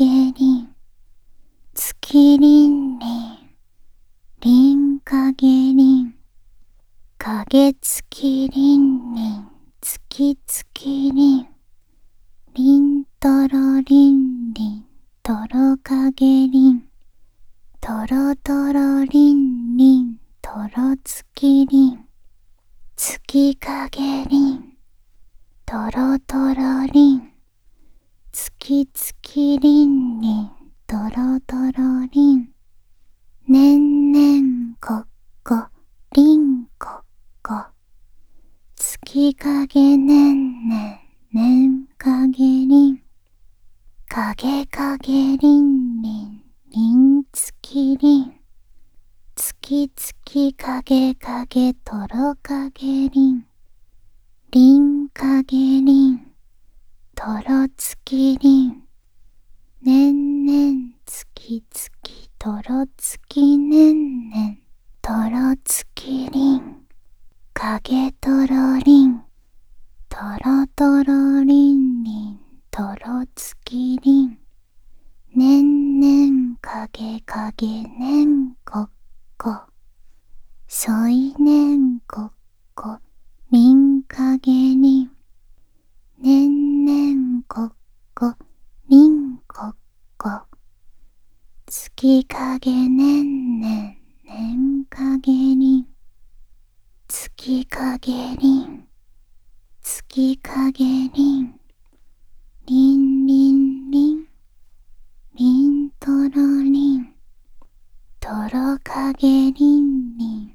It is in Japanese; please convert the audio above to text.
りん、月りんりん、りんかげりん、かげつきりんりん、月つきりん、りんとろりんりん、とろかげりん、とろとろりんりん、とろつきりん、月かげりん、とろとろりん、月つきりんりん、とろとろりん、ねんねんこっこ、りんこっこ、月かげねんねん、ねんかげりん、かげかげりんりん、りんつきりん、月月かげかげとろかげりん、りんかげりん、とろつきりん、ねんねん月月とろつきねんねん、とろつきりん、かげとろりん、とろとろりんりん、とろつきりん、ねんねんかげかげねんこっこ、そいねんこっこ、りんかげりん、ねんねんこっこ、りんこっこ、月かげねんねん、ねんかげりん、月かげりん、月かげりん、りんりんりん、りんとろりん、とろかげりんりん、